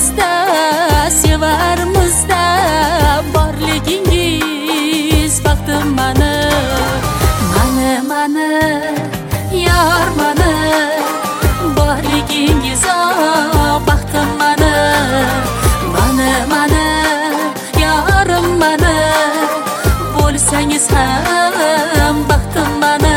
sevganimizda, sevarimizda borligingiz baxtim mani, mani yor mani, borligingiz baxtim mani, mani yorim mani, bo'lsangiz ham baxtim mani.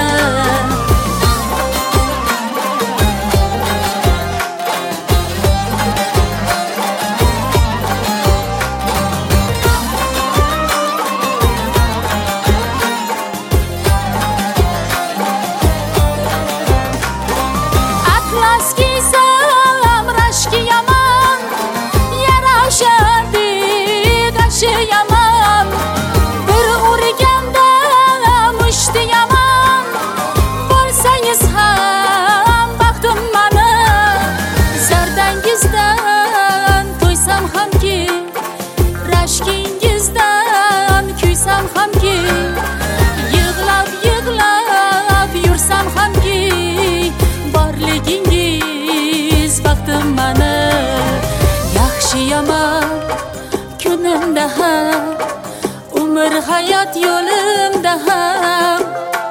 Yaman bir urganda mushti yaman, bo'lsangiz ham baxtim mani, zardangizdan to'ysam hamki, rashkingizdan kuysam hamki, yig'lab yursam hamki, borligingiz baxtim mani. Yaxshi yomon kunimda ham, umr hayot yo'limda ham,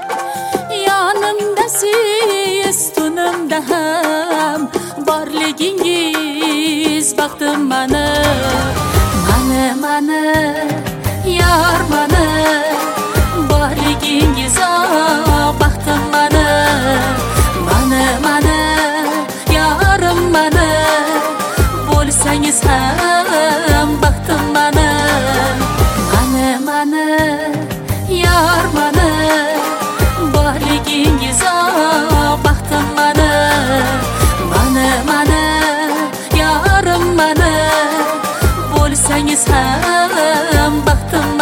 yonimdasiz tunimda ham, borligingiz baxtim mani, mani yor mani, borligingiz baxtim mani, mani yorim mani, bo'lsangiz ham baxtim mani, mani yor mani, borligingiz baxtim mani, mani yorim mani, bo'lsangiz ham baxtim